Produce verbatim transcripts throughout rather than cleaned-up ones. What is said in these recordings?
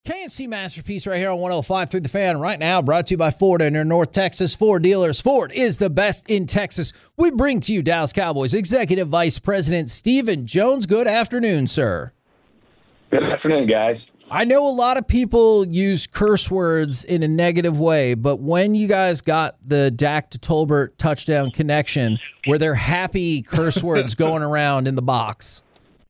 K and C Masterpiece right here on one oh five through the Fan right now, brought to you by Ford and your North Texas Ford dealers. Ford is the best in Texas. We bring to you Dallas Cowboys Executive Vice President Stephen Jones. Good afternoon, sir. Good afternoon, guys. I know a lot of people use curse words in a negative way, but when you guys got the Dak to Tolbert touchdown connection, were there happy curse words going around in the box?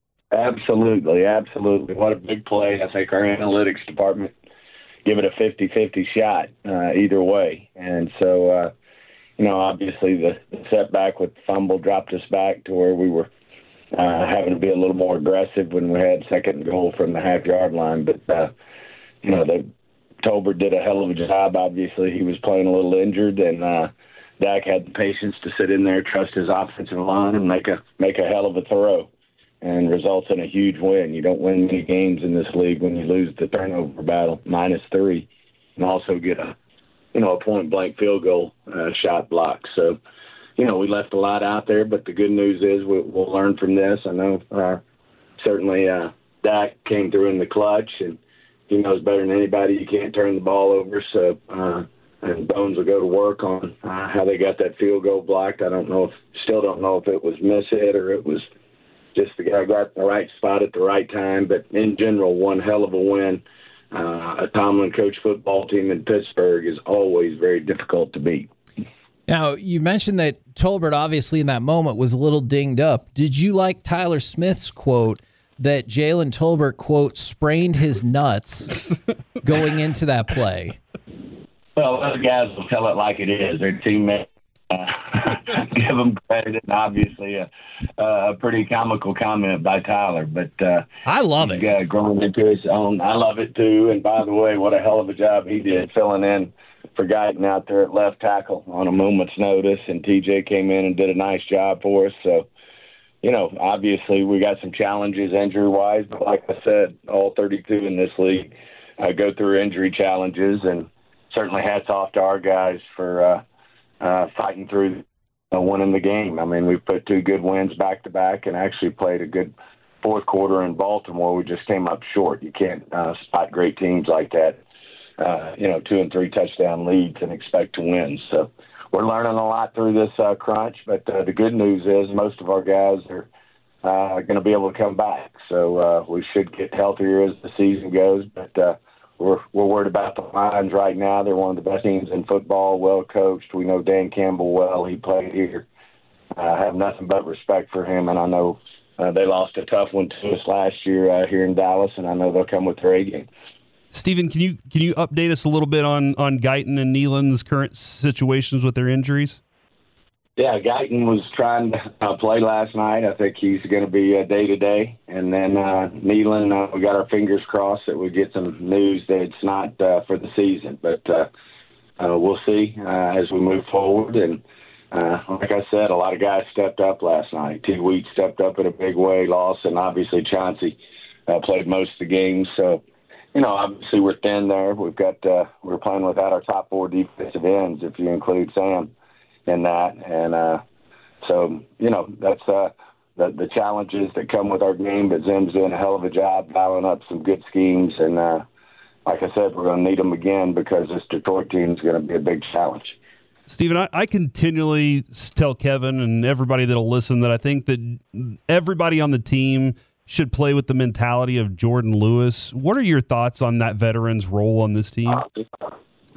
Absolutely, absolutely. What a big play. I think our analytics department give it a fifty-fifty shot uh, either way. And so, uh, you know, obviously the, the setback with the fumble dropped us back to where we were uh, having to be a little more aggressive when we had second and goal from the half-yard line. But, uh, you know, the Tolbert did a hell of a job. Obviously, he was playing a little injured, and uh, Dak had the patience to sit in there, trust his offensive line, and make a make a hell of a throw. And results in a huge win. You don't win many games in this league when you lose the turnover battle, minus three, and also get a, you know, a point-blank field goal uh, shot block. So, you know, we left a lot out there, but the good news is we'll, we'll learn from this. I know uh, certainly uh, Dak came through in the clutch, and he knows better than anybody you can't turn the ball over. So, uh, and Bones will go to work on uh, how they got that field goal blocked. I don't know if, still don't know if it was miss hit or it was just the guy got in the right spot at the right time. But in general, one hell of a win. Uh, a Tomlin coach football team in Pittsburgh is always very difficult to beat. Now, you mentioned that Tolbert obviously in that moment was a little dinged up. Did you like Tyler Smith's quote that Jalen Tolbert, quote, sprained his nuts going into that play? Well, those guys will tell it like it is. Their teammates. Uh, give them credit, and obviously a, a pretty comical comment by Tyler. But uh, I love it. Uh, growing into his own, I love it too. And by the way, what a hell of a job he did filling in for Guyton out there at left tackle on a moment's notice. And T J came in and did a nice job for us. So, you know, obviously we got some challenges injury-wise, but like I said, all thirty-two in this league uh, go through injury challenges, and certainly hats off to our guys for uh, Uh, fighting through uh, winning the game. I mean, we've put two good wins back-to-back and actually played a good fourth quarter in Baltimore. We just came up short. You can't uh, spot great teams like that, uh, you know, two and three touchdown leads and expect to win. So we're learning a lot through this uh, crunch, but uh, the good news is most of our guys are uh, going to be able to come back. So uh, we should get healthier as the season goes, but uh, We're we're worried about the Lions right now. They're one of the best teams in football, well coached. We know Dan Campbell well. He played here. I uh, have nothing but respect for him, and I know uh, they lost a tough one to us last year uh, here in Dallas, and I know they'll come with their A game. Stephen, can you can you update us a little bit on on Guyton and Nealon's current situations with their injuries? Yeah, Guyton was trying to uh, play last night. I think he's going to be uh, day-to-day. And then uh, Nealon, uh, we got our fingers crossed that we get some news that it's not uh, for the season. But uh, uh, we'll see uh, as we move forward. And uh, like I said, a lot of guys stepped up last night. T. Wheat stepped up in a big way, lost, and obviously Chauncey uh, played most of the games. So, you know, obviously we're thin there. We've got uh, we're playing without our top four defensive ends, if you include Sam in that. And uh, so, you know, that's uh, the, the challenges that come with our game, but Zim's doing a hell of a job dialing up some good schemes. And uh, like I said, we're going to need them again because this Detroit team is going to be a big challenge. Stephen, I, I continually tell Kevin and everybody that'll listen that I think that everybody on the team should play with the mentality of Jordan Lewis. What are your thoughts on that veteran's role on this team? Uh,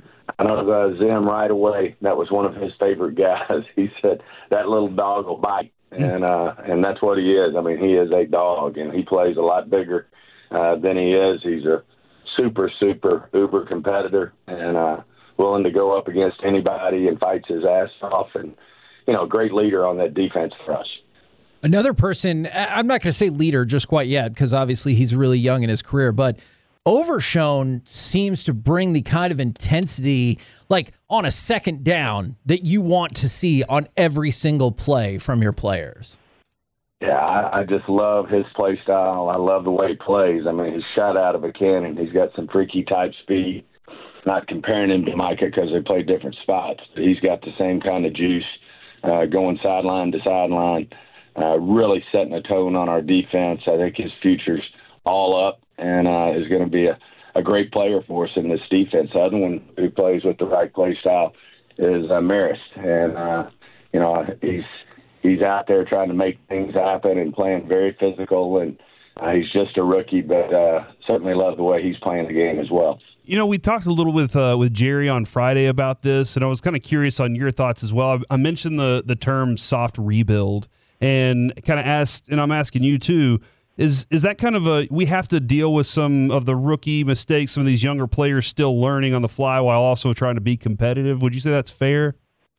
I know uh, Zim right away. That was one of his favorite guys. He said that little dog will bite, and uh, and that's what he is. I mean, he is a dog, and he plays a lot bigger uh, than he is. He's a super, super, uber competitor, and uh, willing to go up against anybody and fights his ass off. And you know, great leader on that defense for us. Another person, I'm not going to say leader just quite yet because obviously he's really young in his career, but Overshown seems to bring the kind of intensity, like on a second down, that you want to see on every single play from your players. Yeah, I, I just love his play style. I love the way he plays. I mean, he's shot out of a cannon. He's got some freaky type speed. Not comparing him to Micah because they play different spots. But he's got the same kind of juice, uh, going sideline to sideline, uh, really setting a tone on our defense. I think his future's all up. And uh, is going to be a, a great player for us in this defense. The other one who plays with the right play style is uh, Marist, and uh, you know he's he's out there trying to make things happen and playing very physical, and uh, he's just a rookie, but uh, certainly love the way he's playing the game as well. You know, we talked a little with uh, with Jerry on Friday about this, and I was kind of curious on your thoughts as well. I, I mentioned the the term soft rebuild, and kind of asked, and I'm asking you too, is is that kind of a, we have to deal with some of the rookie mistakes, some of these younger players still learning on the fly while also trying to be competitive? Would you say that's fair?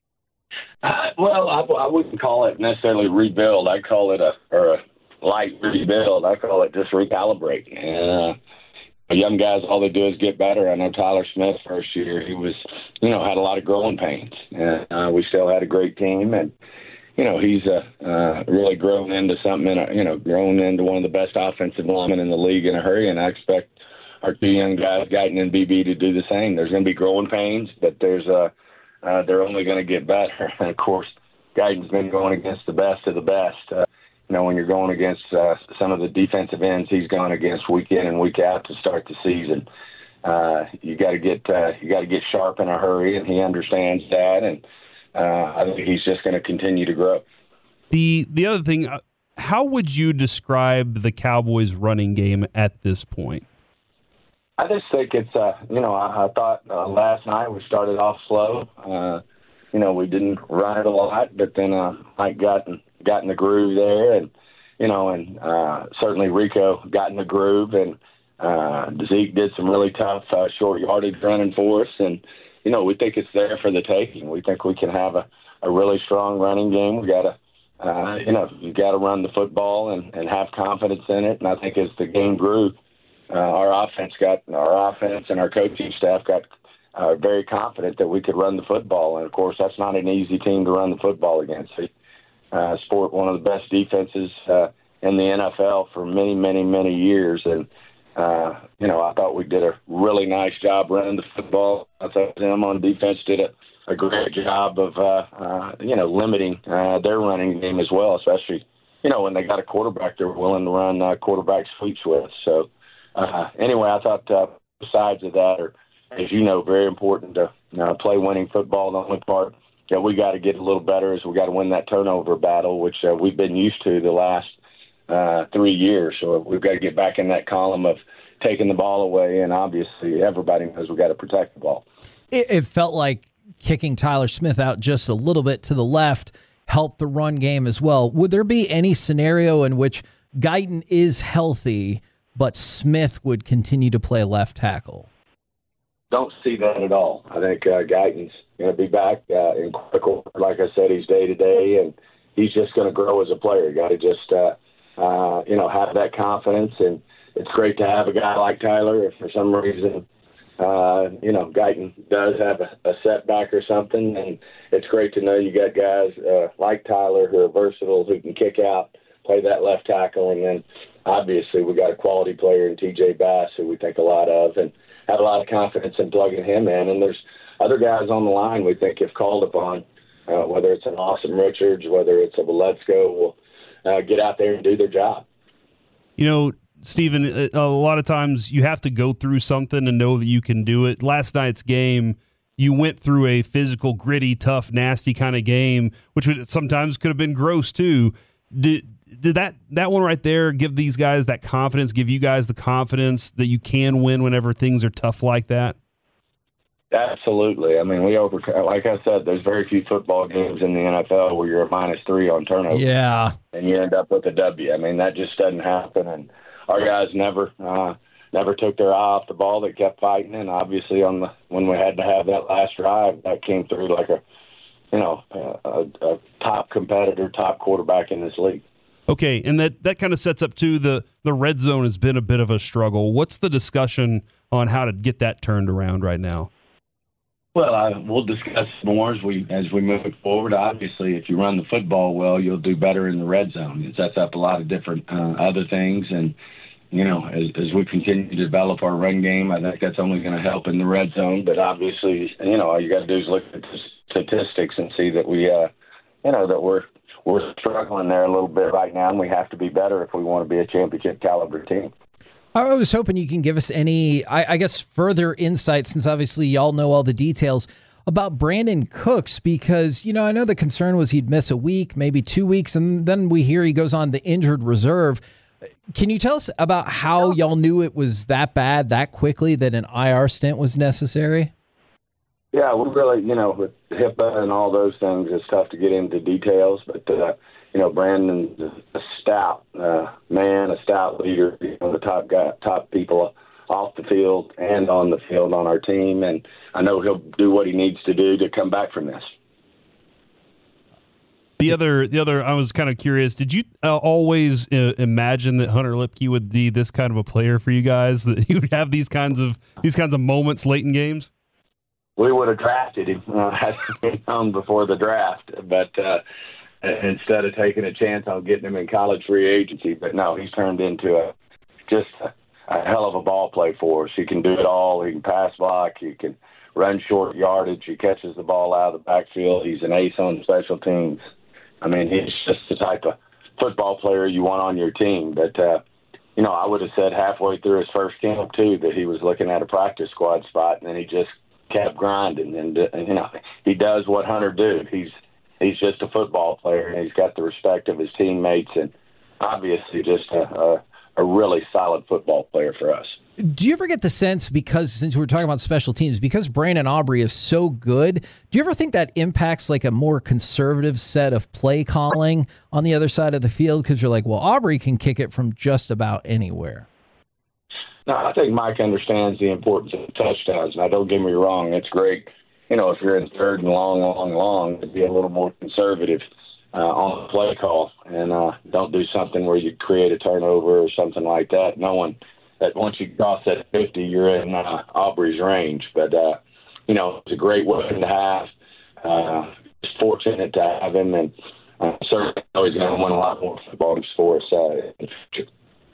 Uh, well, I, I wouldn't call it necessarily rebuild. I call it a, or a light rebuild. I call it just recalibrate. And, uh, young guys, all they do is get better. I know Tyler Smith first year, he was, you know, had a lot of growing pains. And uh, we still had a great team. And, you know, he's uh, uh, really grown into something, in a, you know, grown into one of the best offensive linemen in the league in a hurry. And I expect our two young guys, Guyton and B B, to do the same. There's going to be growing pains, but there's uh, uh, they're only going to get better. And, of course, Guyton's been going against the best of the best. Uh, You know, when you're going against uh, some of the defensive ends he's gone against week in and week out to start the season, uh, you got to get uh, you got to get sharp in a hurry, and he understands that. And uh, I think he's just going to continue to grow. The the other thing, uh, how would you describe the Cowboys' running game at this point? I just think it's uh, you know I, I thought uh, last night we started off slow. Uh, you know, we didn't run it a lot, but then uh, Mike got in, got in the groove there, and you know, and uh, certainly Rico got in the groove, and uh, Zeke did some really tough uh, short yardage running for us, and you know, we think it's there for the taking. We think we can have a, a really strong running game. We got to, uh, you know, you got to run the football and, and have confidence in it. And I think as the game grew, uh, our offense got our offense and our coaching staff got uh, very confident that we could run the football. And of course, that's not an easy team to run the football against. They uh, sport one of the best defenses uh, in the N F L for many, many, many years, and. Uh, you know, I thought we did a really nice job running the football. I thought them on defense did a, a great job of, uh, uh, you know, limiting uh, their running game as well, especially, you know, when they got a quarterback they're willing to run uh, quarterback sweeps with. So, uh, anyway, I thought uh, sides of that are, as you know, very important to uh, play winning football. The only part that we got to get a little better is we got to win that turnover battle, which uh, we've been used to the last Uh, three years. So we've got to get back in that column of taking the ball away, and obviously everybody knows we've got to protect the ball. It, it felt like kicking Tyler Smith out just a little bit to the left helped the run game as well. Would there be any scenario in which Guyton is healthy, but Smith would continue to play left tackle? Don't see that at all. I think uh, Guyton's going to be back uh, in quick order. Like I said, he's day-to-day, and he's just going to grow as a player. You got to just uh, – Uh, you know, have that confidence, and it's great to have a guy like Tyler. If for some reason, uh, you know, Guyton does have a, a setback or something, and it's great to know you got guys uh, like Tyler who are versatile, who can kick out, play that left tackle, and then obviously we got a quality player in T J Bass who we think a lot of, and have a lot of confidence in plugging him in. And there's other guys on the line we think if called upon, uh, whether it's an Awesome Richards, whether it's a Let's Go, we'll Uh, get out there and do their job. You know, Stephen, a lot of times you have to go through something and know that you can do it. Last night's game, you went through a physical, gritty, tough, nasty kind of game, which sometimes could have been gross too. Did did that, that one right there give these guys that confidence, give you guys the confidence that you can win whenever things are tough like that? Absolutely. I mean, we over like I said, there's very few football games in the N F L where you're a minus three on turnover. Yeah. And you end up with a W. I mean, that just doesn't happen. And our guys never uh, never took their eye off the ball. They kept fighting. And obviously, on the when we had to have that last drive, that came through like a, you know, a, a top competitor, top quarterback in this league. Okay, and that, that kind of sets up, too, the, the red zone has been a bit of a struggle. What's the discussion on how to get that turned around right now? Well, I, we'll discuss more as we as we move forward. Obviously, if you run the football well, you'll do better in the red zone. It sets up a lot of different uh, other things, and you know, as, as we continue to develop our run game, I think that's only going to help in the red zone. But obviously, you know, all you got to do is look at the statistics and see that we, uh, you know, that we're we're struggling there a little bit right now, and we have to be better if we want to be a championship caliber team. I was hoping you can give us any, I, I guess, further insight, since obviously y'all know all the details about Brandin Cooks, because, you know, I know the concern was he'd miss a week, maybe two weeks, and then we hear he goes on the injured reserve. Can you tell us about how y'all knew it was that bad that quickly, that an I R stint was necessary? Yeah, we really, you know, with HIPAA and all those things, it's tough to get into details, but, uh, you know, Brandon's a stout uh, man, a stout leader, you know, the top guy, top people off the field and on the field on our team, and I know he'll do what he needs to do to come back from this. The other, the other, I was kind of curious. Did you uh, always uh, imagine that Hunter Lipke would be this kind of a player for you guys? That he would have these kinds of these kinds of moments late in games? We would have drafted him uh, had he been known before the draft, but uh, instead of taking a chance on getting him in college free agency. But no, he's turned into a just a, a hell of a ball play for us. He can do it all. He can pass block. He can run short yardage. He catches the ball out of the backfield. He's an ace on special teams. I mean, he's just the type of football player you want on your team. But, uh, you know, I would have said halfway through his first camp, too, that he was looking at a practice squad spot, and then he just kept grinding. And, uh, you know, he does what Hunter do. He's he's just a football player, and he's got the respect of his teammates, and obviously just a, a, a really solid football player for us. Do you ever get the sense, because since we're talking about special teams, because Brandon Aubrey is so good, do you ever think that impacts like a more conservative set of play calling on the other side of the field? Because you're like, well, Aubrey can kick it from just about anywhere. No, I think Mike understands the importance of touchdowns. Now, don't get me wrong, it's great, you know, if you're in third and long, long, long, to be a little more conservative uh, on the play call and uh, don't do something where you create a turnover or something like that. No one. That once you cross that fifty, you're in uh, Aubrey's range. But, uh, you know, it's a great weapon to have. Uh, just fortunate to have him, and uh, certainly know he's going to win a lot more football games for us uh, in the future.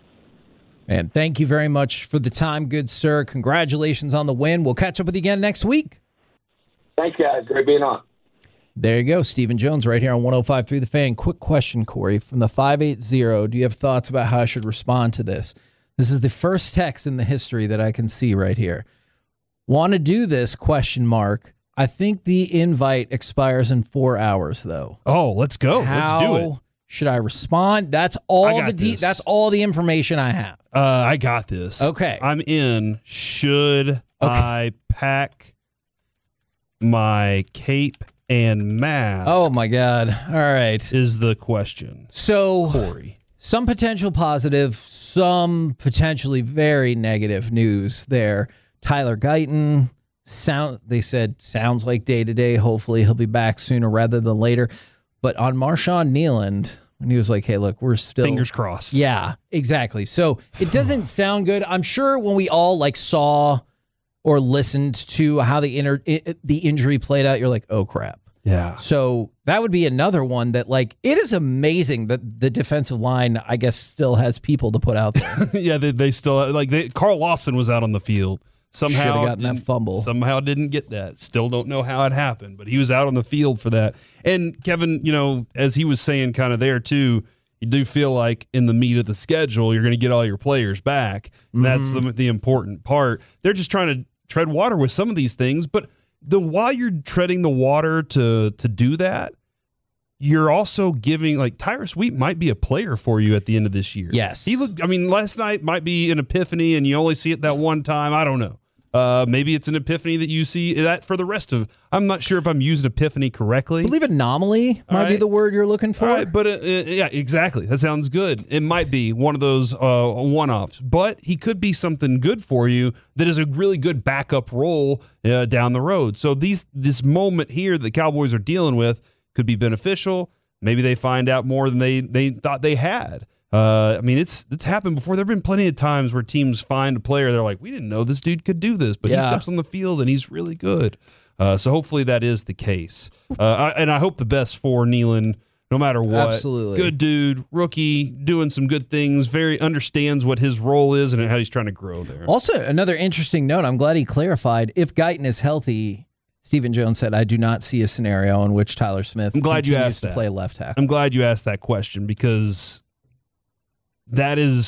Man, thank you very much for the time, good sir. Congratulations on the win. We'll catch up with you again next week. Thanks, guys. Great being on. There you go. Stephen Jones right here on one oh five point three The Fan. Quick question, Corey, from the five eight zero. Do you have thoughts about how I should respond to this? This is the first text in the history that I can see right here. Want to do this, question mark. I think the invite expires in four hours, though. Oh, let's go. How let's do it. Should I respond? That's all the de- that's all the information I have. Uh, I got this. Okay. I'm in. Should okay. I pack my cape and mask? Oh, my God. All right. Is the question. So, Corey. Some potential positive, some potentially very negative news there. Tyler Guyton, sound they said sounds like day-to-day. Hopefully he'll be back sooner rather than later. But on Marshawn Kneeland, when he was like, hey, look, we're still... Fingers crossed. Yeah, exactly. So it doesn't sound good. I'm sure when we all like saw or listened to how the, inter- it, the injury played out, you're like, oh, crap. Yeah. So that would be another one that, like, it is amazing that the defensive line, I guess, still has people to put out there. yeah, they, they still, like, they, Carl Lawson was out on the field. Somehow should have gotten that fumble. Somehow didn't get that. Still don't know how it happened, but he was out on the field for that. And Kevin, you know, as he was saying kind of there too, you do feel like in the meat of the schedule, you're going to get all your players back. Mm-hmm. That's the, the important part. They're just trying to tread water with some of these things, but the while you're treading the water to to do that, you're also giving, like, Tyrus Wheat might be a player for you at the end of this year. Yes. He looked, I mean, last night might be an epiphany and you only see it that one time. I don't know. Uh, maybe it's an epiphany that you see that for the rest of, I'm not sure if I'm using epiphany correctly. I believe anomaly might right. be the word you're looking for. Right, but uh, uh, yeah, exactly. That sounds good. It might be one of those uh, one-offs, but he could be something good for you that is a really good backup role uh, down the road. So these this moment here that the Cowboys are dealing with could be beneficial. Maybe they find out more than they, they thought they had. Uh, I mean, it's it's happened before. There have been plenty of times where teams find a player, they're like, we didn't know this dude could do this, but yeah. he steps on the field and he's really good. Uh, so hopefully that is the case. Uh, I, and I hope the best for Kneeland, no matter what. Absolutely. Good dude, rookie, doing some good things, very understands what his role is and how he's trying to grow there. Also, another interesting note, I'm glad he clarified, if Guyton is healthy, Stephen Jones said, I do not see a scenario in which Tyler Smith I'm glad you continues asked to that. play left tackle. I'm glad you asked that question because that is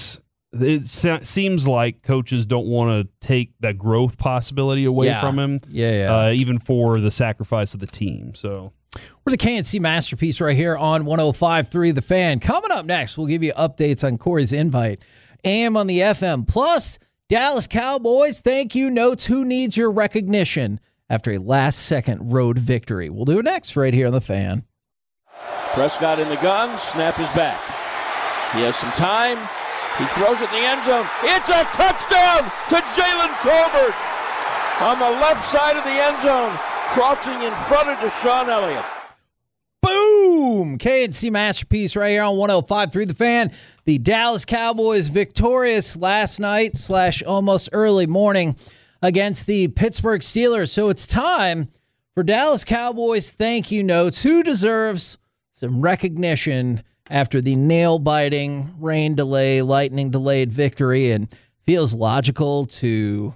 it se- seems like coaches don't want to take that growth possibility away Yeah. from him, Yeah, yeah. Uh, even for the sacrifice of the team. So We're the K N C Masterpiece right here on one oh five point three The Fan. Coming up next, we'll give you updates on Corey's invite. A M on the F M. Plus, Dallas Cowboys thank you notes. Who needs your recognition after a last-second road victory? We'll do it next right here on The Fan. Prescott in the gun. Snap is back. He has some time. He throws it in the end zone. It's a touchdown to Jalen Tolbert on the left side of the end zone, crossing in front of Deshaun Elliott. Boom! K N C Masterpiece right here on one oh five point three The Fan. The Dallas Cowboys victorious last night slash almost early morning against the Pittsburgh Steelers. So it's time for Dallas Cowboys thank you notes. Who deserves some recognition after the nail-biting, rain delay, lightning delayed victory? And feels logical to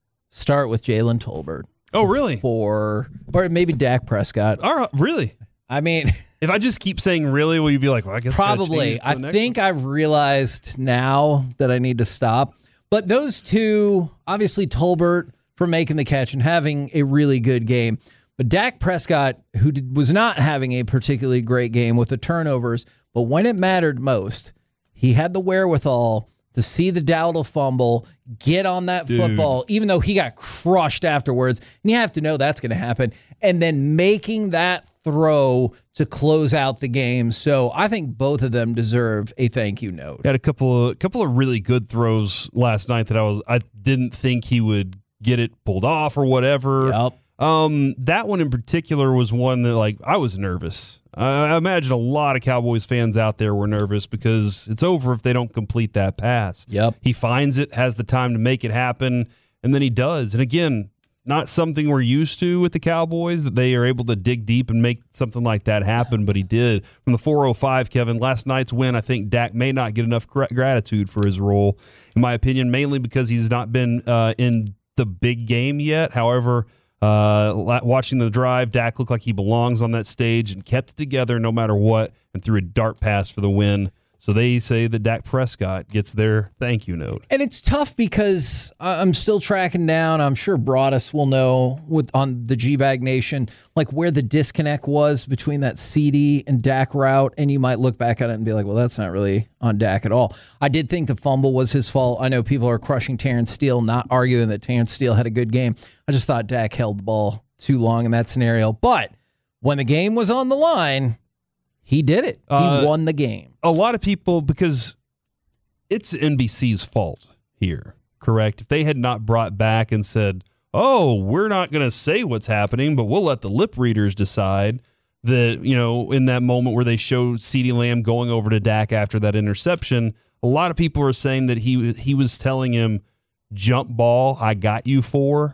start with Jalen Tolbert. Oh, really? For, or maybe Dak Prescott. All right, really? I mean, if I just keep saying really, will you be like, well, I guess I gotta probably. change to the I next think one? I've realized now that I need to stop. But those two, obviously Tolbert for making the catch and having a really good game. But Dak Prescott, who did, was not having a particularly great game with the turnovers, but when it mattered most, he had the wherewithal to see the Dowdle fumble, get on that Dude. football, even though he got crushed afterwards. And you have to know that's going to happen. And then making that throw to close out the game. So I think both of them deserve a thank you note. Had a couple of couple of really good throws last night that I was I didn't think he would get it pulled off or whatever. Yep. Um, that one in particular was one that like I was nervous. I imagine a lot of Cowboys fans out there were nervous because it's over if they don't complete that pass. Yep. He finds it, has the time to make it happen, and then he does. And again, not something we're used to with the Cowboys, that they are able to dig deep and make something like that happen, but he did. From the four oh five, Kevin, last night's win, I think Dak may not get enough gr- gratitude for his role, in my opinion, mainly because he's not been uh, in the big game yet. However, Uh, watching the drive, Dak looked like he belongs on that stage and kept it together no matter what and threw a dart pass for the win. So they say that Dak Prescott gets their thank you note. And it's tough because I'm still tracking down. I'm sure Broadus will know with on the G-Bag Nation, like where the disconnect was between that C D and Dak route. And you might look back at it and be like, well, that's not really on Dak at all. I did think the fumble was his fault. I know people are crushing Terrence Steele, not arguing that Terrence Steele had a good game. I just thought Dak held the ball too long in that scenario. But when the game was on the line, he did it. He Uh, won the game. A lot of people, because it's N B C's fault here, correct? If they had not brought back and said, oh, we're not going to say what's happening, but we'll let the lip readers decide, that, you know, in that moment where they showed CeeDee Lamb going over to Dak after that interception, a lot of people are saying that he he was telling him, jump ball, I got you for.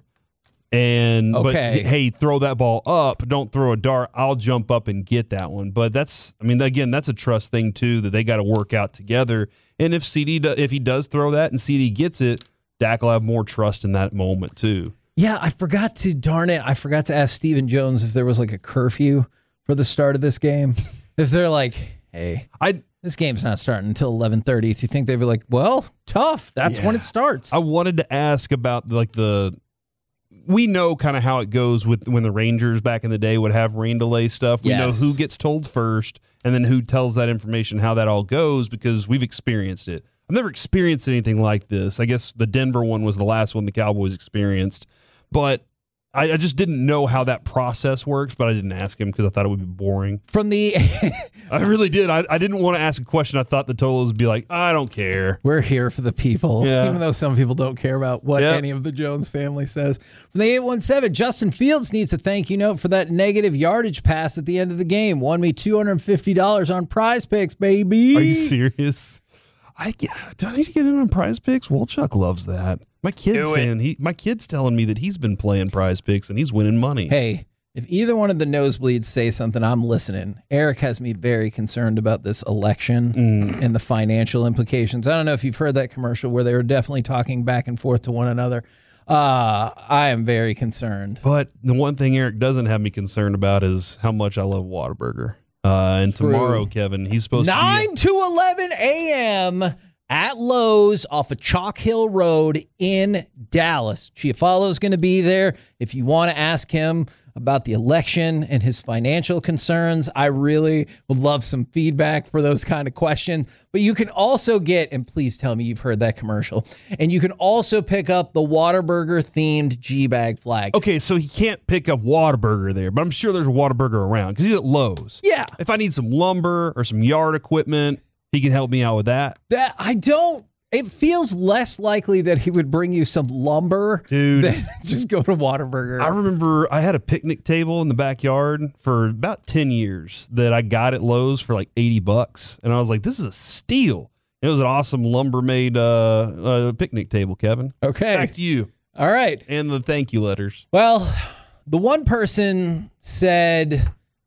And Okay. but hey, throw that ball up. Don't throw a dart. I'll jump up and get that one. But that's, I mean, again, that's a trust thing too that they got to work out together. And if C D, do, if he does throw that and C D gets it, Dak will have more trust in that moment too. Yeah, I forgot to, darn it, I forgot to ask Stephen Jones if there was like a curfew for the start of this game. If they're like, hey, I this game's not starting until eleven thirty. If you think they'd be like, well, tough. That's when Yeah. it starts. I wanted to ask about like the. We know kind of how it goes with when the Rangers back in the day would have rain delay stuff. We Yes. know who gets told first and then who tells that information, how that all goes, because we've experienced it. I've never experienced anything like this. I guess the Denver one was the last one the Cowboys experienced. But I, I just didn't know how that process works, but I didn't ask him because I thought it would be boring. From the, I really did. I, I didn't want to ask a question. I thought the Tolos would be like, I don't care. we're here for the people, Yeah. even though some people don't care about what Yep. any of the Jones family says. From the eight one seven, Justin Fields needs a thank you note for that negative yardage pass at the end of the game. Won me two hundred fifty dollars on Prize Picks, baby. Are you serious? I get, do I need to get in on Prize Picks? Wolchuk loves that. My kid's saying he. My kid's telling me that he's been playing Prize Picks and he's winning money. Hey, if either one of the nosebleeds say something, I'm listening. Eric has me very concerned about this election Mm. and the financial implications. I don't know if you've heard that commercial where they were definitely talking back and forth to one another. Uh, I am very concerned. But the one thing Eric doesn't have me concerned about is how much I love Whataburger. Uh, and True. tomorrow, Kevin, he's supposed to nine to eleven a.m. at Lowe's off of Chalk Hill Road in Dallas. Chiafalo's going to be there. If you want to ask him about the election and his financial concerns, I really would love some feedback for those kind of questions. But you can also get, and please tell me you've heard that commercial, and you can also pick up the Whataburger-themed G-Bag flag. Okay, so he can't pick up Whataburger there, but I'm sure there's a Whataburger around because he's at Lowe's. Yeah. If I need some lumber or some yard equipment, he can help me out with that. That I don't. It feels less likely that he would bring you some lumber Dude, than just go to Whataburger. I remember I had a picnic table in the backyard for about ten years that I got at Lowe's for like eighty bucks. And I was like, this is a steal. It was an awesome lumber made uh, uh, picnic table, Kevin. Okay. Back to you. All right. And the thank you letters. Well, the one person said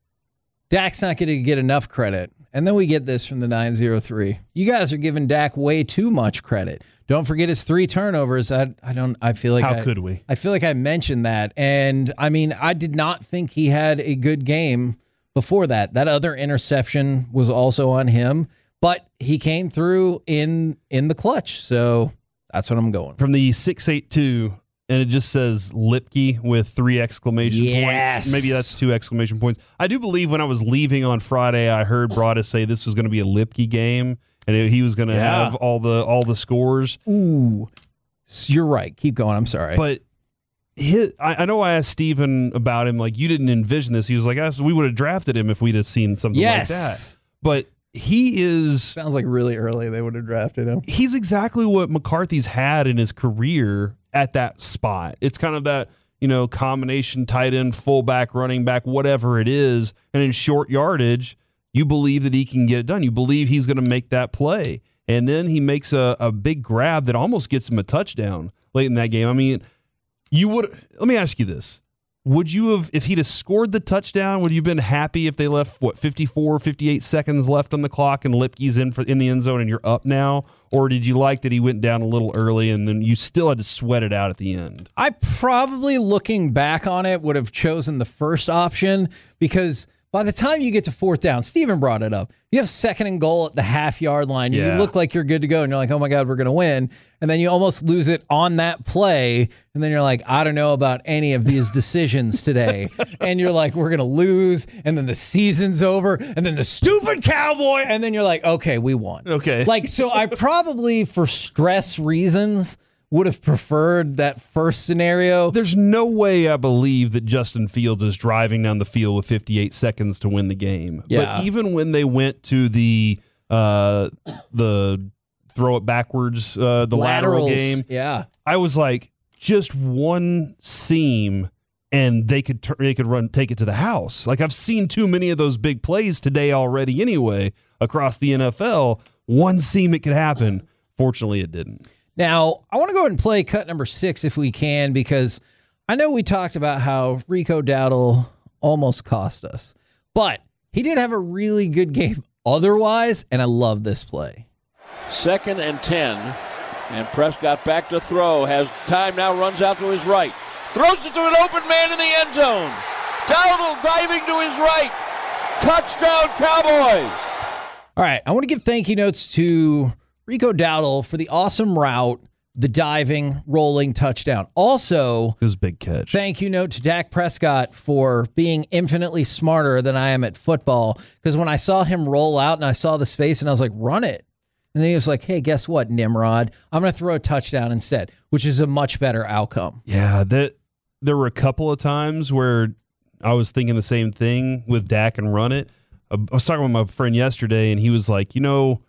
Dak's not going to get enough credit. And then we get this from the nine oh three. You guys are giving Dak way too much credit. Don't forget his three turnovers. I I don't I feel like How I, could we? I feel like I mentioned that. And I mean, I did not think he had a good game before that. That other interception was also on him, but he came through in in the clutch. So that's what I'm going. From the six eight two, and it just says Lipke with three exclamation Yes. points. Maybe that's two exclamation points. I do believe when I was leaving on Friday, I heard Broadus say this was going to be a Lipke game, and it, he was going to Yeah. have all the all the scores. Ooh, you're right. Keep going. I'm sorry. But his, I, I know I asked Steven about him, like, you didn't envision this. He was like, we would have drafted him if we'd have seen something yes. like that. But he is... Sounds like really early they would have drafted him. He's exactly what McCarthy's had in his career at that spot. It's kind of that, you know, combination tight end, fullback, running back, whatever it is. And in short yardage, you believe that he can get it done. You believe he's going to make that play. And then he makes a, a big grab that almost gets him a touchdown late in that game. I mean, you would, let me ask you this. Would you have, if he'd have scored the touchdown, would you have been happy if they left, what, fifty-four, fifty-eight seconds left on the clock and Lipke's in for in the end zone and you're up now? Or did you like that he went down a little early and then you still had to sweat it out at the end? I probably, looking back on it, would have chosen the first option because by the time you get to fourth down, Steven brought it up. You have second and goal at the half yard line. Yeah. You look like you're good to go and you're like, oh my God, we're going to win. And then you almost lose it on that play. And then you're like, I don't know about any of these decisions today. And you're like, we're going to lose. And then the season's over. And then the stupid Cowboy. And then you're like, okay, we won. Okay. Like, so I probably, for stress reasons, would have preferred that first scenario. There's no way I believe that Justin Fields is driving down the field with fifty-eight seconds to win the game. Yeah. But even when they went to the uh, the throw it backwards, uh, the lateral Laterals, game, yeah. I was like, just one seam and they could tur- they could run take it to the house. Like, I've seen too many of those big plays today already anyway across the N F L. One seam it could happen. Fortunately, it didn't. Now, I want to go ahead and play cut number six if we can, because I know we talked about how Rico Dowdle almost cost us, but he did have a really good game otherwise, and I love this play. Second and ten, and Prescott back to throw. Has time now, runs out to his right. Throws it to an open man in the end zone. Dowdle diving to his right. Touchdown, Cowboys. All right, I want to give thank you notes to Rico Dowdle for the awesome route, the diving, rolling touchdown. Also, It was a big catch. thank you note to Dak Prescott for being infinitely smarter than I am at football, because when I saw him roll out and I saw the space and I was like, run it. And then he was like, hey, guess what, Nimrod? I'm going to throw a touchdown instead, which is a much better outcome. Yeah, that there were a couple of times where I was thinking the same thing with Dak and run it. I was talking with my friend yesterday, and he was like, you know,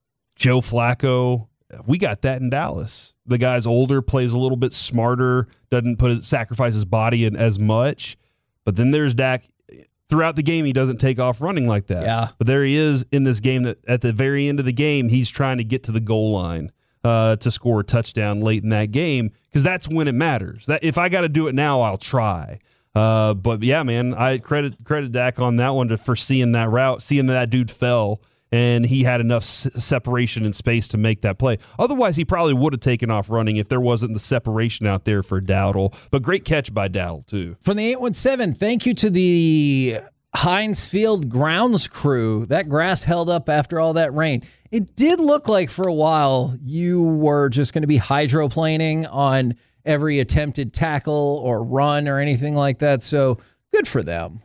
Joe Flacco, we got that in Dallas. The guy's older, plays a little bit smarter, doesn't put sacrifice his body in as much. But then there's Dak. Throughout the game, he doesn't take off running like that. Yeah. But there he is in this game that at the very end of the game, he's trying to get to the goal line uh, to score a touchdown late in that game, because that's when it matters. That if I got to do it now, I'll try. Uh, but yeah, man, I credit credit Dak on that one to, for seeing that route, seeing that, that dude fell, and he had enough s- separation and space to make that play. Otherwise, he probably would have taken off running if there wasn't the separation out there for Dowdle. But great catch by Dowdle, too. From the eight one seven, thank you to the Heinz Field grounds crew, that grass held up after all that rain. It did look like for a while you were just going to be hydroplaning on every attempted tackle or run or anything like that. So good for them.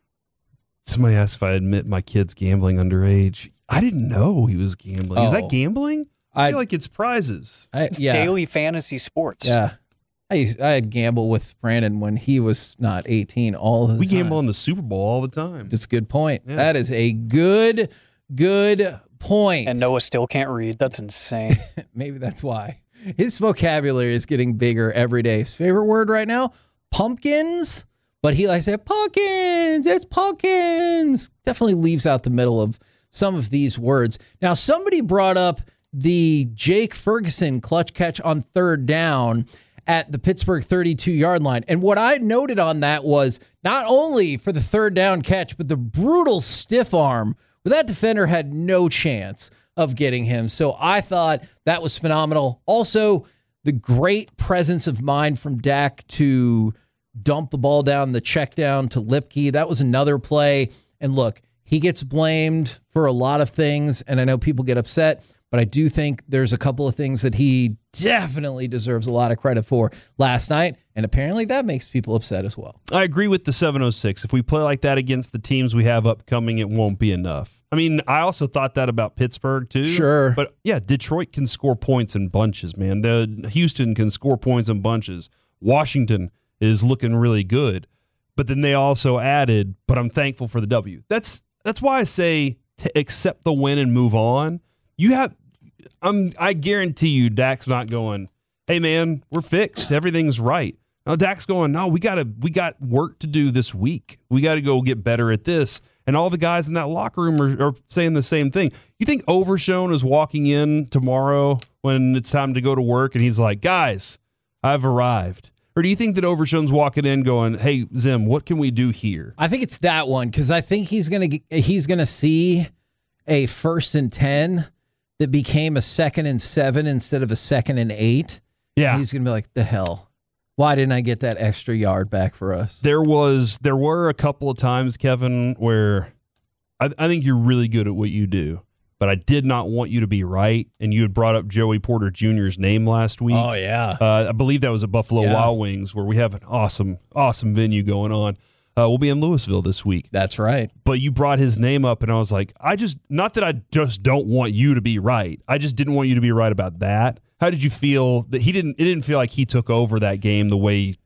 Somebody asked if I admit my kid's gambling underage. I didn't know he was gambling. Is Oh. that gambling? I, I feel like it's prizes. I, It's yeah, daily fantasy sports. yeah. I used, I had gamble with Brandon when he was not eighteen all the We time. gamble on the Super Bowl all the time. That's a good point. Yeah. That is a good, good point. And Noah still can't read. That's insane. Maybe that's why. His vocabulary is getting bigger every day. His favorite word right now, pumpkins. But he likes to say, pumpkins, it's pumpkins. Definitely leaves out the middle of some of these words. Now, somebody brought up the Jake Ferguson clutch catch on third down at the Pittsburgh thirty-two-yard line. And what I noted on that was not only for the third down catch, but the brutal stiff arm where that defender had no chance of getting him. So I thought that was phenomenal. Also, the great presence of mind from Dak to dump the ball down the check down to Lipke. That was another play. And look, he gets blamed for a lot of things, and I know people get upset, but I do think there's a couple of things that he definitely deserves a lot of credit for last night, and apparently that makes people upset as well. I agree with the seven oh six. If we play like that against the teams we have upcoming, it won't be enough. I mean, I also thought that about Pittsburgh too. Sure. But yeah, Detroit can score points in bunches, man. The Houston can score points in bunches. Washington is looking really good. But then they also added, but I'm thankful for the W. That's that's why I say to accept the win and move on. You have I'm I guarantee you Dak's not going, hey man, we're fixed. Everything's right. Now Dak's going, no, we gotta we got work to do this week. We gotta go get better at this. And all the guys in that locker room are, are saying the same thing. You think Overshone is walking in tomorrow when it's time to go to work and he's like, guys, I've arrived? Or do you think that Overshone's walking in going, hey, Zim, what can we do here? I think it's that one because I think he's gonna he's gonna see a first and ten that became a second and seven instead of a second and eight. Yeah. He's gonna be like, the hell. Why didn't I get that extra yard back for us? There was, there were a couple of times, Kevin, where I, I think you're really good at what you do, but I did not want you to be right. And you had brought up Joey Porter Junior's name last week. Oh, yeah. Uh, I believe that was at Buffalo Yeah. Wild Wings, where we have an awesome, awesome venue going on. Uh, we'll be in Louisville this week. That's right. But you brought his name up, and I was like, I just, not that I just don't want you to be right. I just didn't want you to be right about that. How did you feel that he didn't, it didn't feel like he took over that game the way,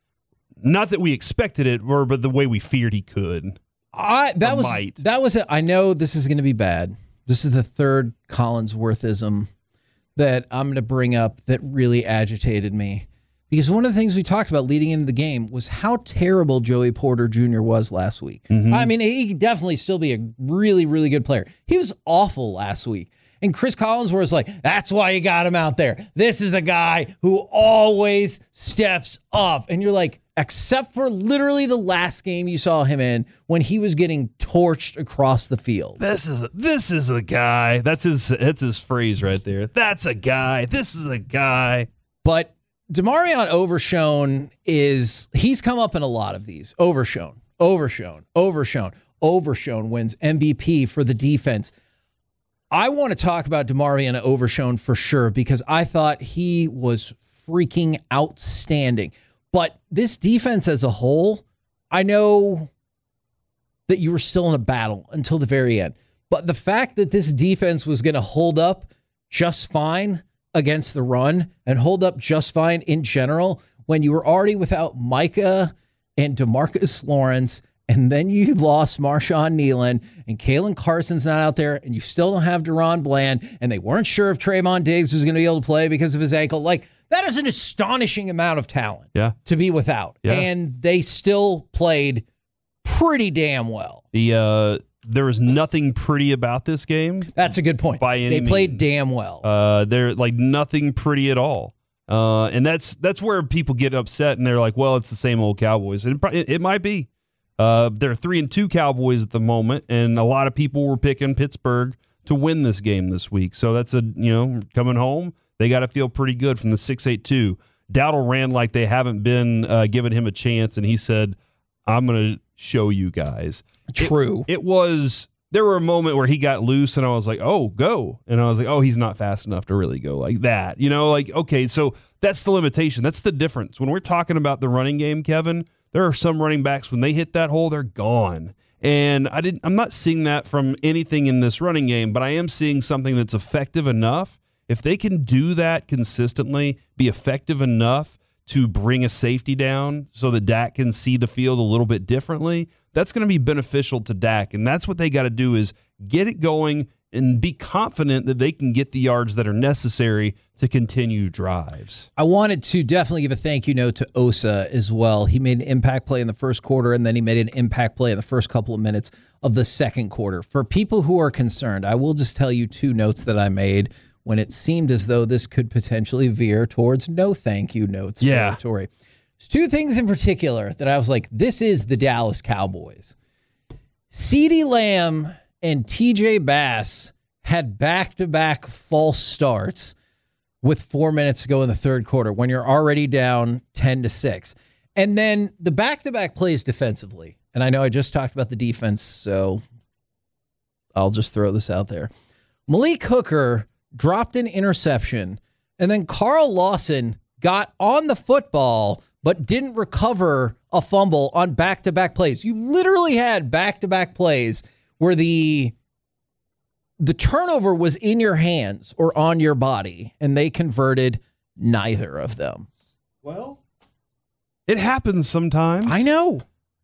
not that we expected it, or but the way we feared he could? I that Or was might. that was a, I know this is going to be bad. This is the third Collinsworthism that I'm going to bring up that really agitated me. Because one of the things we talked about leading into the game was how terrible Joey Porter Junior was last week. Mm-hmm. I mean, he could definitely still be a really, really good player. He was awful last week. And Chris Collinsworth was like, that's why you got him out there. This is a guy who always steps up. And you're like, except for literally the last game you saw him in when he was getting torched across the field. This is a, this is a guy. That's his that's his phrase right there. That's a guy. This is a guy. But Demarion Overshone is, he's come up in a lot of these. Overshone, Overshone, Overshone, Overshone wins M V P for the defense. I want to talk about Demarion Overshone for sure because I thought he was freaking outstanding. But this defense as a whole, I know that you were still in a battle until the very end. But the fact that this defense was going to hold up just fine against the run and hold up just fine in general when you were already without Micah and DeMarcus Lawrence, and then you lost Marshawn Nealon, and Kalen Carson's not out there, and you still don't have Deron Bland, and they weren't sure if Trayvon Diggs was going to be able to play because of his ankle. Like, that is an astonishing amount of talent Yeah. to be without. Yeah. And they still played pretty damn well. The uh, there was nothing pretty about this game. That's a good point. By any they played means. damn well. Uh, they're like nothing pretty at all. Uh, and that's that's where people get upset and they're like, well, it's the same old Cowboys. And it, pro- it, it might be. Uh, they're three and two Cowboys at the moment, and a lot of people were picking Pittsburgh to win this game this week. So that's a you know coming home, they got to feel pretty good from the six eight two. Dowdle ran like they haven't been uh, giving him a chance, and he said, "I'm going to show you guys. True. It, it was, there were a moment where he got loose and I was like, oh, go. And I was like, oh, he's not fast enough to really go like that. You know, like, okay, so that's the limitation. That's the difference. When we're talking about the running game, Kevin, there are some running backs, when they hit that hole, they're gone. And I didn't, I'm not seeing that from anything in this running game, but I am seeing something that's effective enough. If they can do that consistently, be effective enough to bring a safety down so that Dak can see the field a little bit differently, that's going to be beneficial to Dak. And that's what they got to do, is get it going and be confident that they can get the yards that are necessary to continue drives. I wanted to definitely give a thank you note to Osa as well. He made an impact play in the first quarter, and then he made an impact play in the first couple of minutes of the second quarter. For people who are concerned, I will just tell you two notes that I made when it seemed as though this could potentially veer towards no thank you notes yeah. territory. There's two things in particular that I was like, this is the Dallas Cowboys. CeeDee Lamb and T J Bass had back-to-back false starts with four minutes to go in the third quarter when you're already down ten to six. And then the back-to-back plays defensively. And I know I just talked about the defense, so I'll just throw this out there. Malik Hooker dropped an interception, and then Carl Lawson got on the football but didn't recover a fumble on back-to-back plays. You literally had back-to-back plays where the the turnover was in your hands or on your body, and they converted neither of them. Well, it happens sometimes. I know.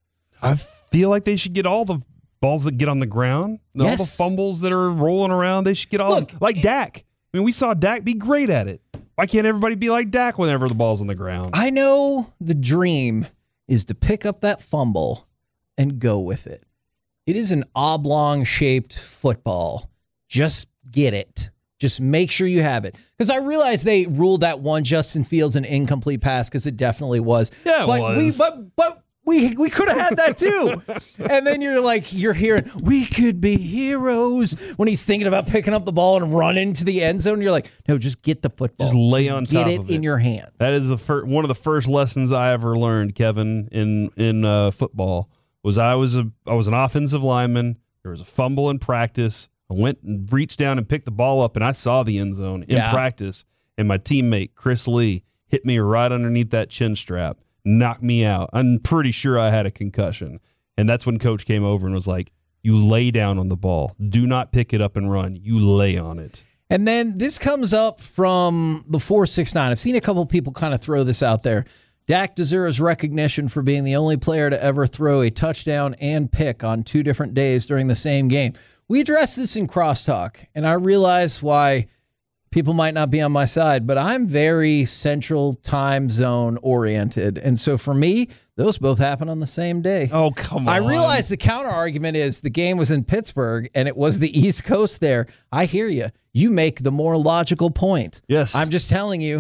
I feel like they should get all the balls that get on the ground, Yes. all the fumbles that are rolling around. They should get all Look, like Dak. I mean, we saw Dak be great at it. Why can't everybody be like Dak whenever the ball's on the ground? I know the dream is to pick up that fumble and go with it. It is an oblong-shaped football. Just get it. Just make sure you have it. Because I realize they ruled that one Justin Fields an incomplete pass, because it definitely was. Yeah, it but was. We, but but we we could have had that too. And then you're like, you're hearing, we could be heroes, when he's thinking about picking up the ball and running to the end zone. You're like, no, just get the football. Just lay on get top it of in it. your hands. That is the fir- one of the first lessons I ever learned, Kevin, in in uh, football. Was I was a I was an offensive lineman. There was a fumble in practice. I went and reached down and picked the ball up, and I saw the end zone in Yeah. practice. And my teammate Chris Lee hit me right underneath that chin strap, knocked me out. I'm pretty sure I had a concussion. And that's when Coach came over and was like, "You lay down on the ball. Do not pick it up and run. You lay on it." And then this comes up from the four six nine. I've seen a couple people kind of throw this out there. Dak deserves recognition for being the only player to ever throw a touchdown and pick on two different days during the same game. We addressed this in Crosstalk, and I realize why people might not be on my side, but I'm very central time zone oriented. And so for me, those both happen on the same day. Oh, come on. I realize the counter argument is the game was in Pittsburgh and it was the East Coast there. I hear you. You make the more logical point. Yes. I'm just telling you,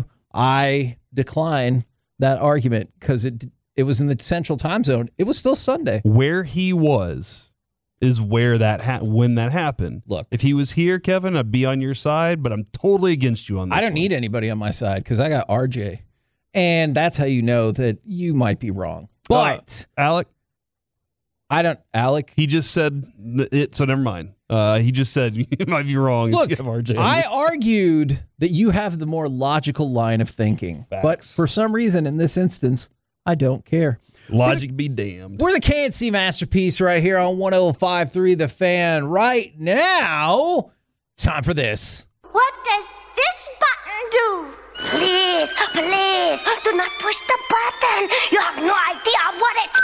I decline that argument because it it was in the central time zone. It was still Sunday. Where he was is where that ha- when that happened. Look. If he was here, Kevin, I'd be on your side, but I'm totally against you on this I don't one. need anybody on my side because I got R J. And that's how you know that you might be wrong. But Uh, Alec, I don't, Alec. he just said th- it, so never mind. Uh, he just said you might be wrong. Look, if you have R J on I this. argued that you have the more logical line of thinking. Facts. But for some reason, in this instance, I don't care. Logic be damned. We're the K N C Masterpiece right here on one oh five point three The Fan. Right now, time for this. What does this button do? Please, please, do not push the button. You have no idea what it...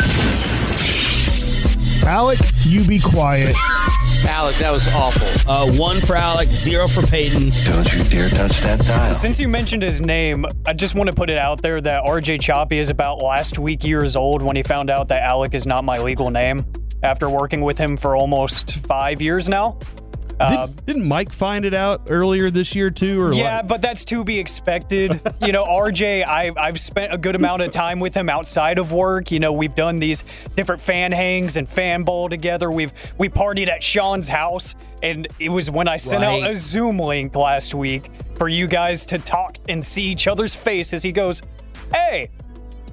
Alec, you be quiet. Alec, that was awful. Uh, one for Alec, zero for Peyton. Don't you dare touch that dial. Since you mentioned his name, I just want to put it out there that R J Choppy is about last week years old when he found out that Alec is not my legal name after working with him for almost five years now. Uh, Did, didn't Mike find it out earlier this year too? Or yeah, what? but that's to be expected. You know, R J, I, I've spent a good amount of time with him outside of work. You know, we've done these different fan hangs and fan bowl together. We've we partied at Sean's house, and it was when I sent Right. out a Zoom link last week for you guys to talk and see each other's faces. He goes, "Hey,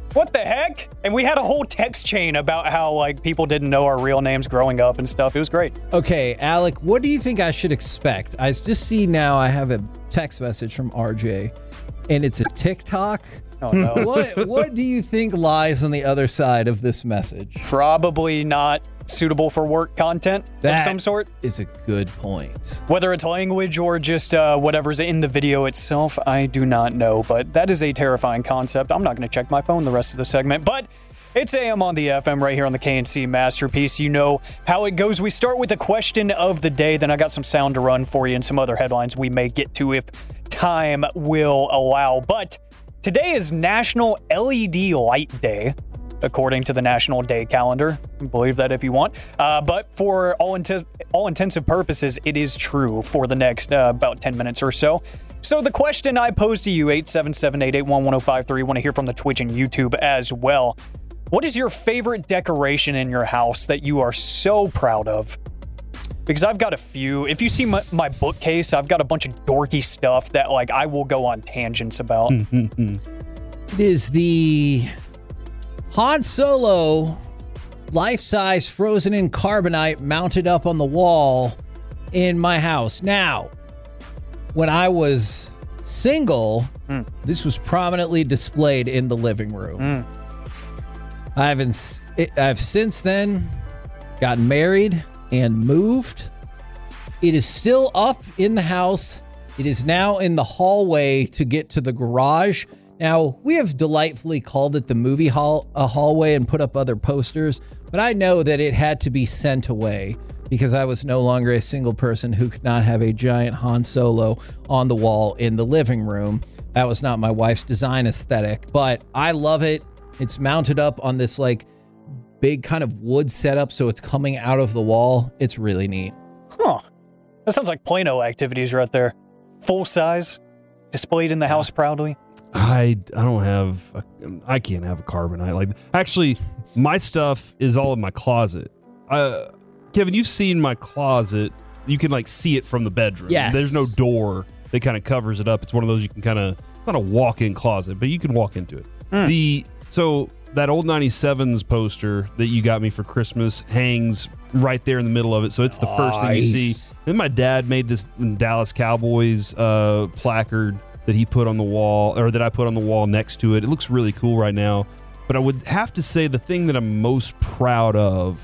What the heck? And we had a whole text chain about how like people didn't know our real names growing up and stuff. It was great. Okay, Alec, what do you think I should expect? I just see now I have a text message from R J, and it's a TikTok. Oh no. What What do you think lies on the other side of this message? Probably not suitable for work content That of some sort. Is a good point. Whether it's language or just uh, whatever's in the video itself, I do not know. But that is a terrifying concept. I'm not going to check my phone the rest of the segment. But it's A M on the F M right here on the K N C Masterpiece. You know how it goes. We start with a question of the day. Then I got some sound to run for you and some other headlines we may get to if time will allow. But today is National L E D Light Day, according to the National Day calendar. Believe that if you want. Uh, but for all, int- all intensive purposes, it is true for the next uh, about ten minutes or so. So the question I pose to you, eight seven seven, eight eight one, one oh five three, want to hear from the Twitch and YouTube as well. What is your favorite decoration in your house that you are so proud of? Because I've got a few. If you see my, my bookcase, I've got a bunch of dorky stuff that like I will go on tangents about. It is the Han Solo life-size frozen in carbonite mounted up on the wall in my house. Now, when I was single, mm. this was prominently displayed in the living room. Mm. I haven't. I've since then gotten married and moved. It is still up in the house. It is now in the hallway to get to the garage. Now, we have delightfully called it the movie hall, a hallway and put up other posters, but I know that it had to be sent away because I was no longer a single person who could not have a giant Han Solo on the wall in the living room. That was not my wife's design aesthetic, but I love it. It's mounted up on this like big kind of wood setup, so it's coming out of the wall. It's really neat. Huh. That sounds like Plano activities right there. Full size, displayed in the house proudly. I I don't have a, I can't have a carbonite like actually my stuff is all in my closet. Uh, Kevin, you've seen my closet. You can like see it from the bedroom. Yes. There's no door that kind of covers it up. It's one of those you can kind of. It's not a walk-in closet, but you can walk into it. Mm. The so that old ninety-sevens poster that you got me for Christmas hangs right there in the middle of it. So it's the nice. First thing you see. Then my dad made this Dallas Cowboys uh, placard that he put on the wall, or that I put on the wall next to it. It looks really cool right now. But I would have to say the thing that I'm most proud of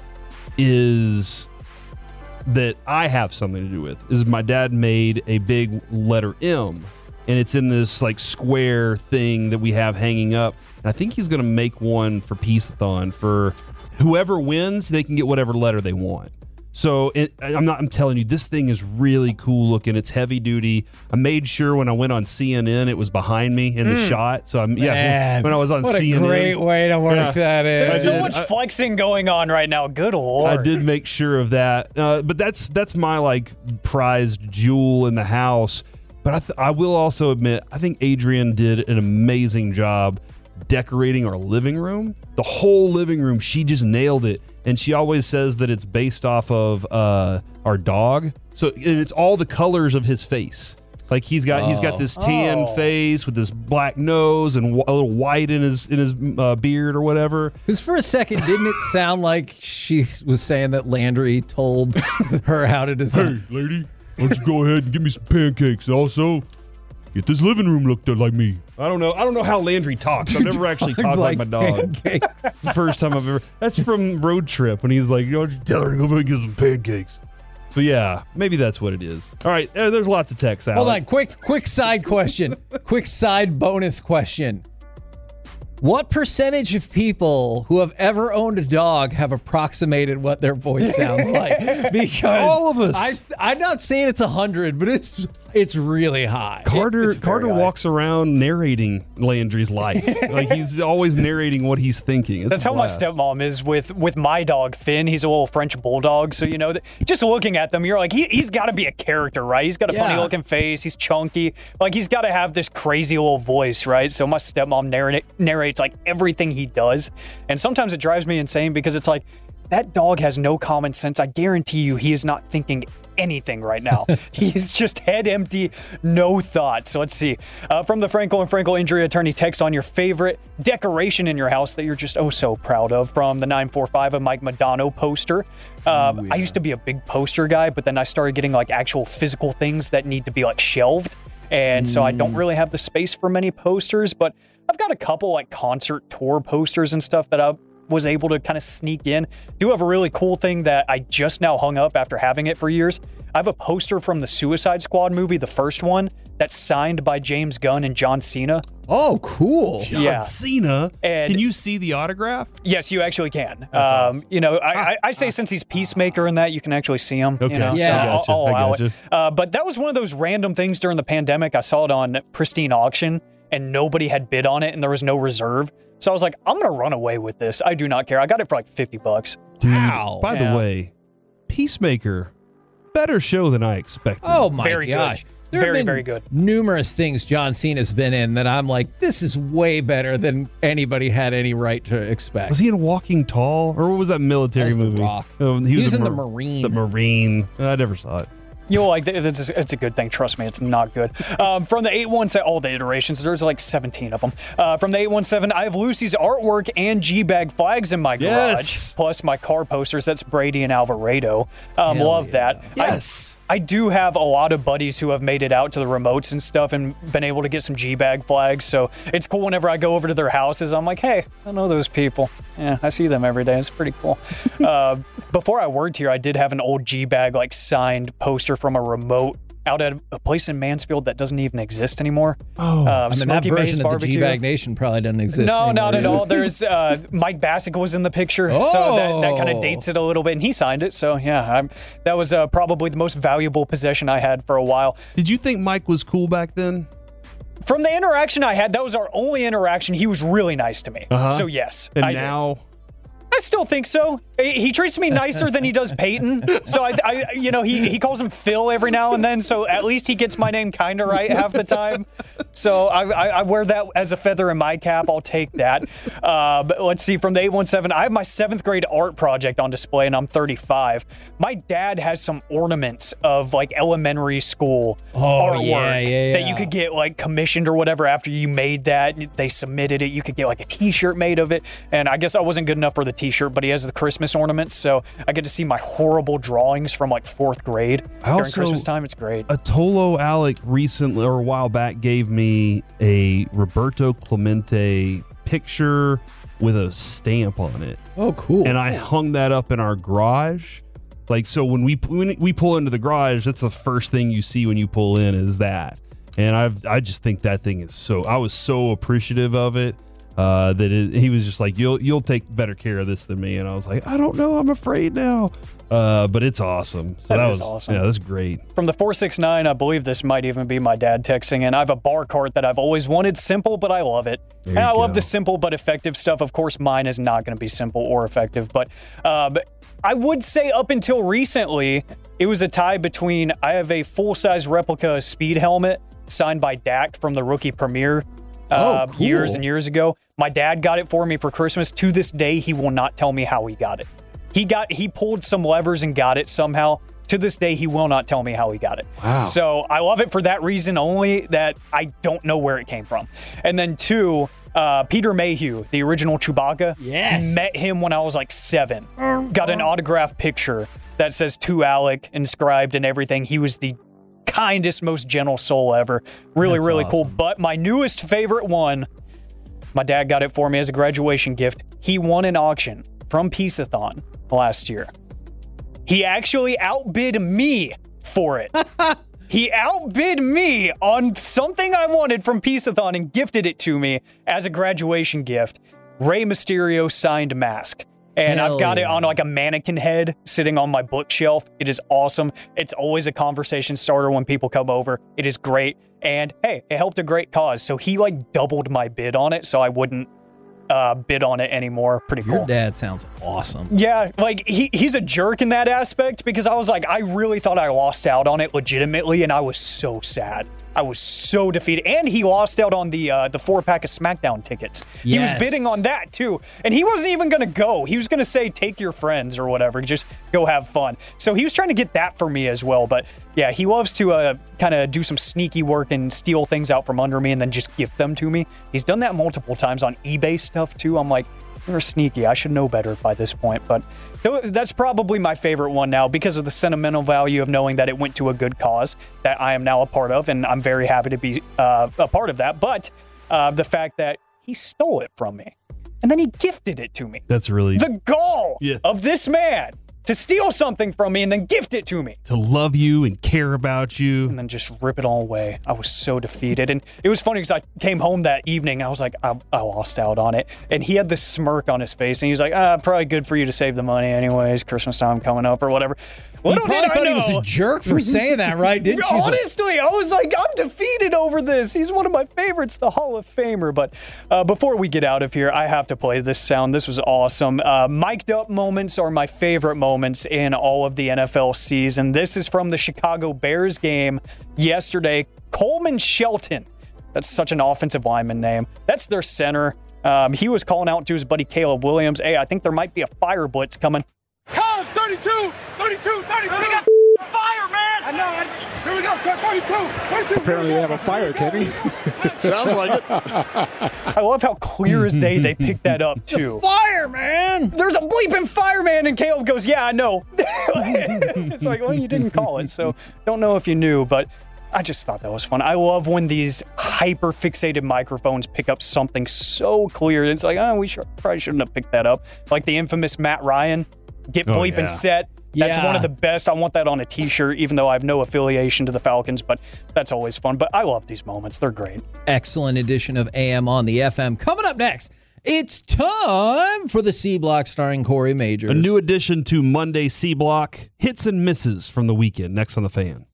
is that I have something to do with is my dad made a big letter M, and it's in this like square thing that we have hanging up. And I think he's going to make one for Peace-a-thon for whoever wins. They can get whatever letter they want. So it, I'm not. I'm telling you, this thing is really cool looking. It's heavy duty. I made sure when I went on C N N, it was behind me in the mm. shot. So I'm yeah. Man, when I was on what C N N, what a great way to work yeah. that in. There's so much I, flexing going on right now. Good Lord. I did make sure of that. Uh, but that's that's my like prized jewel in the house. But I th- I will also admit, I think Adrian did an amazing job decorating our living room. The whole living room, she just nailed it. And she always says that it's based off of uh, our dog. So and it's all the colors of his face. Like he's got oh. he's got this tan oh. face with this black nose and a little white in his in his uh, beard or whatever. Because for a second, didn't it sound like she was saying that Landry told her how to design? Hey, lady, why don't you go ahead and give me some pancakes? Also, get this living room looked like me. I don't know. I don't know how Landry talks. I've never actually talked like, like my dog. It's the first time I've ever. That's from Road Trip when he's like, "Yo, tell her to go make some pancakes." So yeah, maybe that's what it is. All right, uh, there's lots of text out. Hold on, quick, quick side question. Quick side bonus question. What percentage of people who have ever owned a dog have approximated what their voice sounds like? Because all of us. I, I'm not saying it's a hundred, but it's it's really high. Carter it, Carter high. walks around narrating Landry's life. Like he's always narrating what he's thinking. It's That's how my stepmom is with with my dog Finn. He's a little French bulldog, so you know, just looking at them, you're like, he, he's got to be a character, right? He's got a yeah. funny looking face. He's chunky. Like he's got to have this crazy little voice, right? So my stepmom narrate, narrates like everything he does, and sometimes it drives me insane because it's like that dog has no common sense. I guarantee you, he is not thinking anything right now. He's just head empty, no thought. So let's see. Uh, from the Frankel and Frankel injury attorney text on your favorite decoration in your house that you're just oh so proud of. From the nine four five, a Mike Modano poster. Um, Ooh, yeah. I used to be a big poster guy, but then I started getting like actual physical things that need to be like shelved. And mm. so I don't really have the space for many posters, but I've got a couple like concert tour posters and stuff that I was able to kind of sneak in. Do have a really cool thing that I just now hung up after having it for years. I have a poster from the Suicide Squad movie, the first one, that's signed by James Gunn and John Cena. Oh, cool. John yeah. Cena? And can you see the autograph? Yes, you actually can. That's um, awesome. You know, I, I, I say since he's Peacemaker and that, you can actually see him. Okay. You know, yeah. so I'll, I'll I allow gotcha. it. Uh, but that was one of those random things during the pandemic. I saw it on Pristine Auction, and nobody had bid on it, and there was no reserve. So I was like, I'm going to run away with this. I do not care. I got it for like fifty bucks. Dude, wow. By yeah. the way, Peacemaker, better show than I expected. Oh, my very gosh. Good. There very, have been very good. numerous things John Cena's been in that I'm like, this is way better than anybody had any right to expect. Was he in Walking Tall? Or what was that military That was The movie? Rock. Oh, he, He was, was a in The Mar- Marine. The Marine. I never saw it. You'll like it. It's, it's a good thing. Trust me, it's not good. Um, from the eight one seven, all the iterations, there's like seventeen of them. Uh, from the eight one seven, I have Lucy's artwork and G-Bag flags in my garage, Yes. plus my car posters. That's Brady and Alvarado. Um, Hell love yeah. that. Yes. I, I do have a lot of buddies who have made it out to the remotes and stuff and been able to get some G-Bag flags. So it's cool whenever I go over to their houses. I'm like, hey, I know those people. Yeah, I see them every day. It's pretty cool. uh, before I worked here, I did have an old G-Bag like signed poster from a remote out at a place in Mansfield that doesn't even exist anymore. Oh, uh, I mean, Smoky that Maze version of the Barbecue. G-Bag Nation probably doesn't exist No, anymore, not at does it? all. There's uh, Mike Bassick was in the picture, so that, that kind Oh. of dates it a little bit, and he signed it. So yeah, I'm, that was uh, probably the most valuable possession I had for a while. Did you think Mike was cool back then? From the interaction I had, that was our only interaction. He was really nice to me. Uh-huh. So yes, And I did. now... I still think so. He treats me nicer than he does Peyton. So I, I, you know, he, he calls him Phil every now and then. So at least he gets my name kind of right half the time. So I, I, I wear that as a feather in my cap. I'll take that. Uh, but let's see. From the eight one seven, I have my seventh grade art project on display, and I'm thirty-five. My dad has some ornaments of like elementary school Oh, artwork yeah, yeah, that yeah. you could get like commissioned or whatever after you made that. They submitted it. You could get like a T-shirt made of it. And I guess I wasn't good enough for the T-shirt, but he has the Christmas ornaments, so I get to see my horrible drawings from like fourth grade I during also- Christmas time. It's great. Atolo Alec recently, or a while back, gave me a Roberto Clemente picture with a stamp on it. Oh, cool. And I hung that up in our garage. Like, so when we when we pull into the garage, that's the first thing you see when you pull in is that. And I've I just think that thing is so. I was so appreciative of it uh, that it, he was just like, "You'll you'll take better care of this than me." And I was like, "I don't know. I'm afraid now." Uh, but it's awesome. So That that, is was awesome. yeah, that's great. From the four six nine, I believe this might even be my dad texting, and I have a bar cart that I've always wanted. Simple, but I love it. There And you I love go. the simple but effective stuff. Of course, mine is not going to be simple or effective, but uh, but I would say up until recently, it was a tie between I have a full-size replica speed helmet signed by Dak from the rookie premiere uh, Oh, cool. years and years ago. My dad got it for me for Christmas. To this day, he will not tell me how he got it. He got he pulled some levers and got it somehow. To this day, he will not tell me how he got it. Wow. So I love it for that reason only, that I don't know where it came from. And then two, uh, Peter Mayhew, the original Chewbacca. Yes. Met him when I was like seven. Got an autographed picture that says to Alec inscribed and everything. He was the kindest, most gentle soul ever. Really, That's really cool. awesome. But my newest favorite one, my dad got it for me as a graduation gift. He won an auction from Peace-a-thon last year. He actually outbid me for it. He outbid me on something I wanted from Peace-a-thon and gifted it to me as a graduation gift. Rey Mysterio signed mask. And Hell I've got yeah. it on like a mannequin head sitting on my bookshelf. It is awesome. It's always a conversation starter when people come over. It is great. And hey, it helped a great cause. So he like doubled my bid on it so I wouldn't uh, bid on it anymore. Pretty cool. Your dad sounds awesome. Yeah, like he he's a jerk in that aspect because I was like, I really thought I lost out on it legitimately, and I was so sad. I was so defeated. And he lost out on the uh, the four-pack of SmackDown tickets. Yes. He was bidding on that, too. And he wasn't even going to go. He was going to say, take your friends or whatever. Just go have fun. So he was trying to get that for me as well. But, yeah, he loves to uh, kind of do some sneaky work and steal things out from under me and then just gift them to me. He's done that multiple times on eBay stuff, too. I'm like, you're sneaky. I should know better by this point. But that's probably my favorite one now because of the sentimental value of knowing that it went to a good cause that I am now a part of, and I'm very happy to be uh, a part of that. But uh, the fact that he stole it from me, and then he gifted it to me. That's really... The gall yeah. of this man to steal something from me and then gift it to me. To love you and care about you. And then just rip it all away. I was so defeated. And it was funny because I came home that evening and I was like, I, I lost out on it. And he had this smirk on his face and he was like, ah, probably good for you to save the money anyways. Christmas time coming up or whatever. Little you probably did I thought know. he was a jerk for saying that, right? Didn't you? Honestly, I was like, I'm defeated over this. He's one of my favorites, the Hall of Famer. But uh, before we get out of here, I have to play this sound. This was awesome. Uh, mic'd up moments are my favorite moments in all of the N F L season. This is from the Chicago Bears game yesterday. Coleman Shelton. That's such an offensive lineman name. That's their center. Um, he was calling out to his buddy Caleb Williams. Hey, I think there might be a fire blitz coming. Comes thirty-two, thirty-two, thirty-two. We got fire, man. I know. I, here we go. thirty-two, thirty-two. Apparently they have a fire, Kenny. Sounds like it. I love how clear as day they picked that up, too. Fire, man! There's a bleeping fireman, and Caleb goes, yeah, I know. It's like, well, you didn't call it, so don't know if you knew, but I just thought that was fun. I love when these hyper-fixated microphones pick up something so clear. It's like, oh, we should, probably shouldn't have picked that up. Like the infamous Matt Ryan, get Oh, bleeping yeah. set. That's Yeah. one of the best. I want that on a t-shirt, even though I have no affiliation to the Falcons, but that's always fun. But I love these moments. They're great. Excellent edition of A M on the F M. Coming up next, it's time for the C Block starring Corey Majors. A new addition to Monday C Block, hits and misses from the weekend. Next on The Fan.